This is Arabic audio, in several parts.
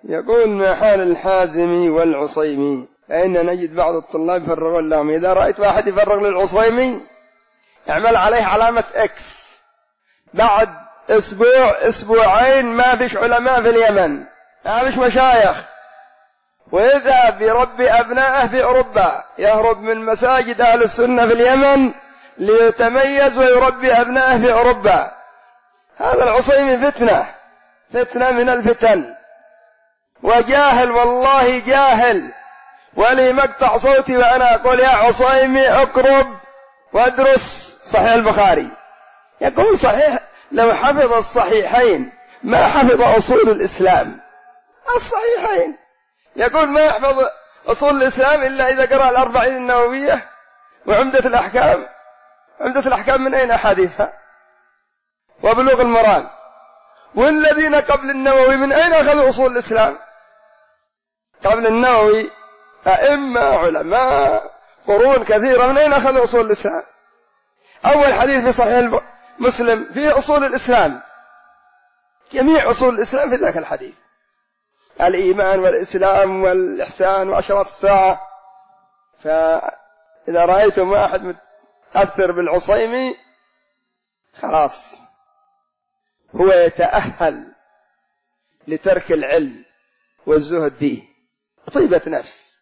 يقول: ما حال الحازمي والعصيمي؟ فإن نجد بعض الطلاب يفرغون لهم. إذا رأيت واحد يفرغ للعصيمي اعمل عليه علامة إكس. بعد أسبوع أسبوعين ما فيش علماء في اليمن، ما فيش مشايخ، ويذهب يربي أبنائه في أوروبا، يهرب من مساجد أهل السنة في اليمن ليتميز ويربي أبنائه في أوروبا. هذا العصيمي فتنة من الفتن، وجاهل، والله جاهل. ولي مقطع صوتي وأنا أقول: يا عصيمي اقرب وادرس صحيح البخاري. يقول: صحيح، لو حفظ الصحيحين ما حفظ أصول الإسلام. الصحيحين، يقول: ما يحفظ أصول الإسلام إلا إذا قرأ الأربعين النووية وعمدة الأحكام. عمدة الأحكام من أين أحاديثها؟ وبلوغ المرام. والذين قبل النووي من أين أخذوا أصول الإسلام؟ قبل النووي أئمة علماء قرون كثيرة، من أين أخذوا أصول الإسلام؟ أول حديث في صحيح مسلم فيه أصول الإسلام، جميع أصول الإسلام في ذاك الحديث: الإيمان والإسلام والإحسان وعشرات الساعة. فإذا رأيتم واحد متأثر بالعصيمي خلاص هو يتأهل لترك العلم والزهد فيه طيبة نفس،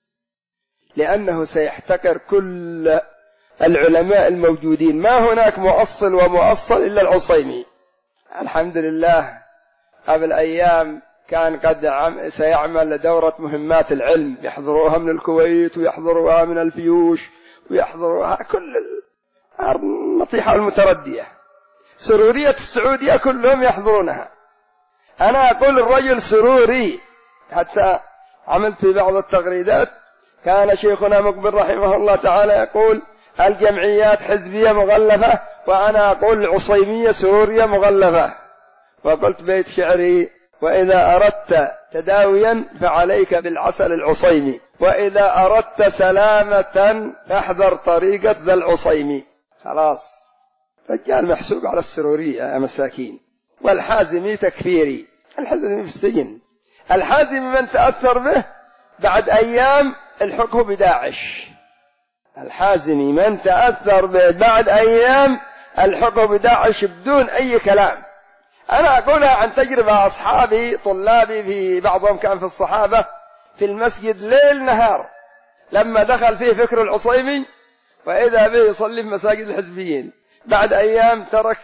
لأنه سيحتقر كل العلماء الموجودين. ما هناك مؤصل ومؤصل إلا العصيمي. الحمد لله قبل أيام كان قد سيعمل دورة مهمات العلم، يحضروها من الكويت ويحضروها من الفيوش ويحضروها كل النطيحة المتردية، سرورية السعودية كلهم يحضرونها. أنا أقول الرجل سروري، حتى عملت في بعض التغريدات كان شيخنا مقبل رحمه الله تعالى يقول: الجمعيات حزبية مغلفة، وأنا أقول العصيمية سرورية مغلفة. وقلت بيت شعري: وإذا أردت تداويا فعليك بالعسل العصيمي، وإذا أردت سلامة فاحذر طريقة ذا العصيمي. خلاص رجال محسوب على السرورية يا مساكين. والحازمي تكفيري، الحازمي في السجن. الحازمي من تأثر به بعد أيام الحقه بداعش. الحازمي من تأثر به بعد أيام الحقه بداعش بدون أي كلام. أنا أقولها عن تجربة أصحابي طلابي، في بعضهم كان في الصحابة، في المسجد ليل نهار لما دخل فيه فكر العصيمي، وإذا به يصلي في مساجد الحزبيين. بعد أيام ترك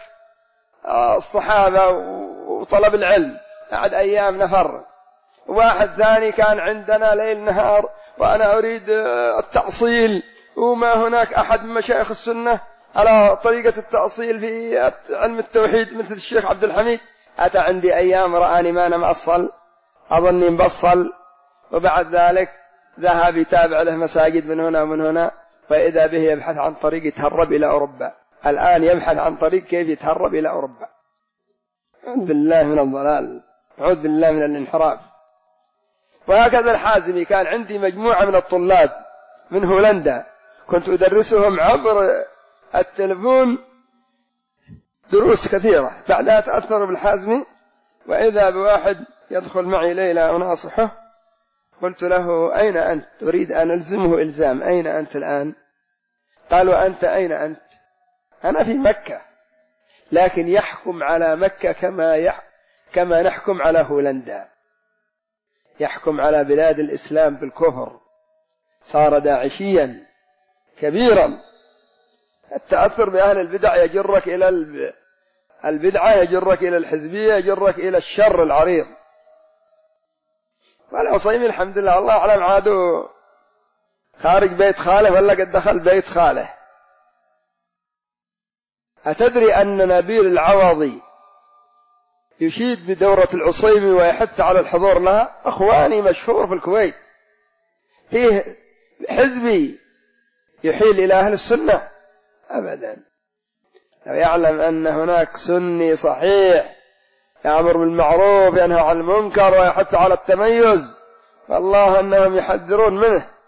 الصحابة وطلب العلم، بعد أيام نفر. واحد ثاني كان عندنا ليل نهار وأنا أريد التأصيل، وما هناك أحد من مشايخ السنة على طريقة التأصيل في علم التوحيد مثل الشيخ عبد الحميد. أتى عندي أيام رآني ما أنا مأصل، أظني مبصل، وبعد ذلك ذهب يتابع له مساجد من هنا ومن هنا، فإذا به يبحث عن طريق يتهرب إلى أوروبا. الآن يبحث عن طريق كيف يتهرب إلى أوروبا. أعوذ بالله من الضلال، أعوذ بالله من الانحراف. وهكذا الحازمي. كان عندي مجموعة من الطلاب من هولندا كنت أدرسهم عبر التلفون دروس كثيرة، بعدها تأثروا بالحازمي. وإذا بواحد يدخل معي ليلة وناصحه، قلت له: أين أنت؟ أريد أن ألزمه إلزام: أين أنت الآن؟ قالوا: أنت أين أنت؟ أنا في مكة، لكن يحكم على مكة كما نحكم على هولندا، يحكم على بلاد الإسلام بالكفر، صار داعشيا كبيرا. التأثر بأهل البدع يجرك إلى البدعة، يجرك إلى الحزبية، يجرك إلى الشر العريض. والعصيمي الحمد لله الله أعلم عادوا خارج بيت خاله ولا قد دخل بيت خاله. أتدري أن نبيل العوضي يشيد بدورة العصيمي ويحث على الحضور لها؟ أخواني مشهور في الكويت، فيه حزبي يحيل إلى أهل السنة أبدا. لو يعلم أن هناك سني صحيح يأمر بالمعروف ينهى عن المنكر ويحث على التميز، فالله أنهم يحذرون منه.